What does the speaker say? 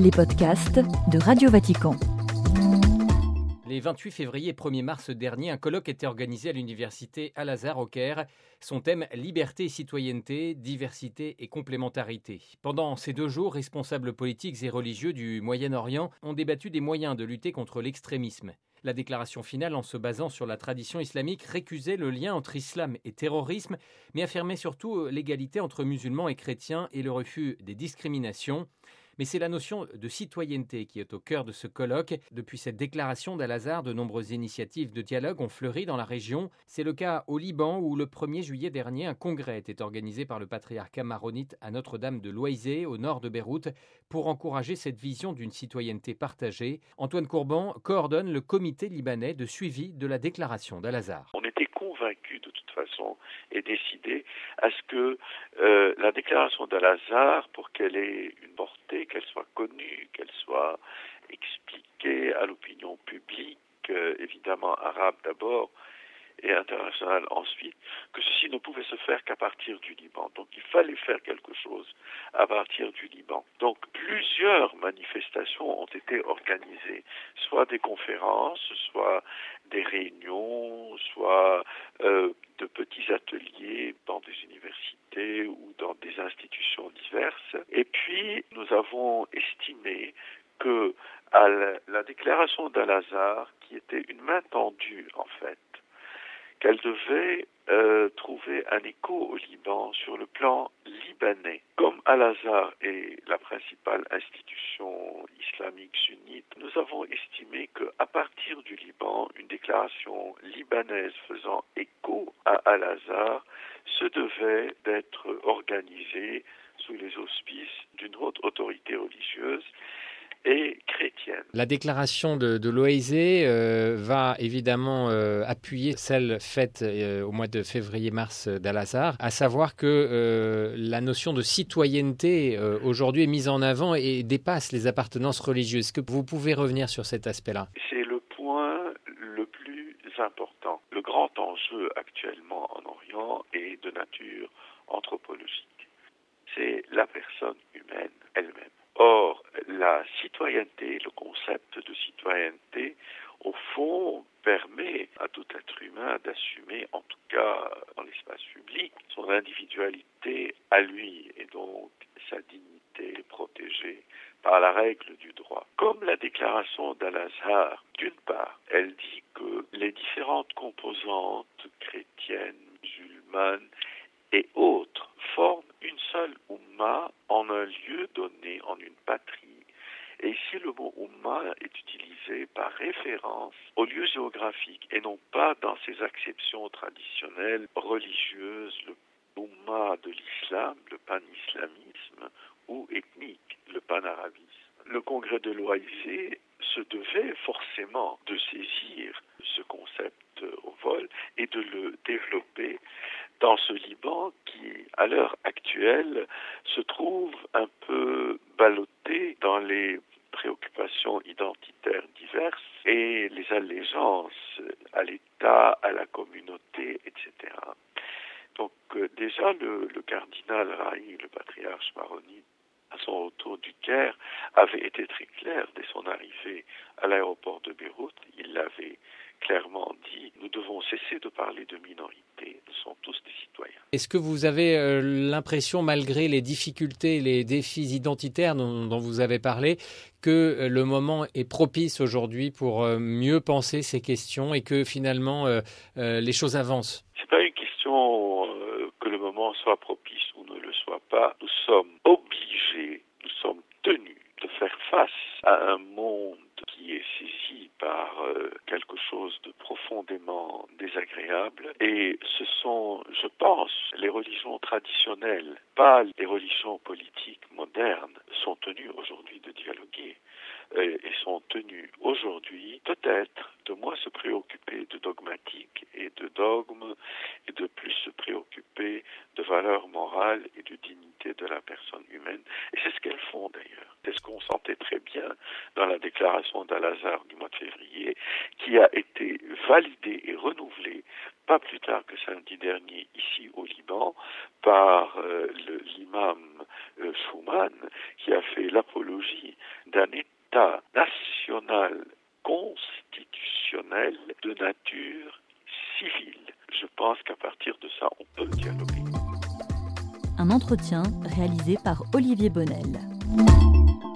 les podcasts de Radio Vatican. Les 28 février et 1er mars dernier, un colloque était organisé à l'université Al-Azhar au Caire. Son thème, liberté et citoyenneté, diversité et complémentarité. Pendant ces 2 jours, responsables politiques et religieux du Moyen-Orient ont débattu des moyens de lutter contre l'extrémisme. La déclaration finale, en se basant sur la tradition islamique, récusait le lien entre islam et terrorisme, mais affirmait surtout l'égalité entre musulmans et chrétiens et le refus des discriminations. Mais c'est la notion de citoyenneté qui est au cœur de ce colloque. Depuis cette déclaration d'Al-Azhar, de nombreuses initiatives de dialogue ont fleuri dans la région. C'est le cas au Liban où le 1er juillet dernier, un congrès était organisé par le patriarcat maronite à Notre-Dame de Loïsé, au nord de Beyrouth, pour encourager cette vision d'une citoyenneté partagée. Antoine Courban coordonne le comité libanais de suivi de la déclaration d'Al-Azhar. On était convaincus de toute façon et décidés à ce que la déclaration d'Al-Azhar, pour qu'elle ait une portée, qu'elle soit connue, qu'elle soit expliquée à l'opinion publique, évidemment arabe d'abord et internationale ensuite, que ceci ne pouvait se faire qu'à partir du Liban. Donc il fallait faire quelque chose à partir du Liban. Donc plusieurs manifestations ont été organisées, soit des conférences, soit des réunions, soit de petits ateliers dans des universités ou dans des institutions diverses. Et puis nous avons estimé que à la déclaration d'Al-Azhar, qui était une main tendue en fait, qu'elle devait trouver un écho au Liban sur le plan libanais. Comme Al-Azhar est la principale institution islamique sunnite, nous avons estimé qu'à partir du Liban, une déclaration libanaise faisant écho à Al-Azhar se devait d'être organisée sous les auspices d'une haute autorité religieuse et chrétienne. La déclaration de l'OIC va évidemment appuyer celle faite au mois de février-mars d'Al-Azhar, à savoir que la notion de citoyenneté aujourd'hui est mise en avant et dépasse les appartenances religieuses. Est-ce que vous pouvez revenir sur cet aspect-là ? C'est le point le plus important. Le grand enjeu actuellement en Orient est de nature anthropologique. C'est la personne humaine elle-même. Or, la citoyenneté, le concept de citoyenneté, au fond, permet à tout être humain d'assumer, en tout cas dans l'espace public, son individualité à lui et donc sa dignité protégée par la règle du droit. Comme la déclaration d'Al-Azhar, d'une part, elle dit que les différentes composantes chrétiennes, musulmanes et autres forment une seule Oumma en un lieu donné, en une patrie. Et ici, le mot Oumma est utilisé par référence au lieu géographique et non pas dans ses acceptions traditionnelles religieuses, le Oumma de l'islam, le pan-islamisme, ou ethnique, le panarabisme. Le congrès de l'OIC se devait forcément de saisir ce concept au vol et de le développer dans ce Liban qui, à l'heure actuelle, se trouve un peu ballotté dans les préoccupations identitaires diverses et les allégeances à l'État, à la communauté, etc. Donc déjà le cardinal Raï, le patriarche maronite, à son retour du Caire, avait été très clair dès son arrivée à l'aéroport de Beyrouth. Il l'avait clairement dit, nous devons cesser de parler de minorités, nous sommes tous des citoyens. Est-ce que vous avez l'impression, malgré les difficultés, les défis identitaires dont vous avez parlé, que le moment est propice aujourd'hui pour mieux penser ces questions et que finalement les choses avancent ? C'est pas une question que le moment soit propice ou ne le soit pas. Nous sommes obligés, nous sommes tenus de faire face à un monde qui est saisi par quelque chose de profondément désagréable. Et ce sont, je pense, les religions traditionnelles, pas les religions politiques modernes, sont tenues aujourd'hui de dialoguer et sont tenues aujourd'hui peut-être de moins se préoccuper de dogmatique et de dogmes et de plus se préoccuper de valeurs morales et de dignité de la personne humaine. Et c'est ce qu'elles font d'ailleurs. C'est ce qu'on sentait très bien dans la déclaration d'Al-Azhar du mois de février, qui a été validée et renouvelée pas plus tard que samedi dernier ici au Liban par l'imam Schuman, qui a fait fait l'apologie d'un État national constitutionnel de nature civile. Je pense qu'à partir de ça, on peut dialoguer. Un entretien réalisé par Olivier Bonnel.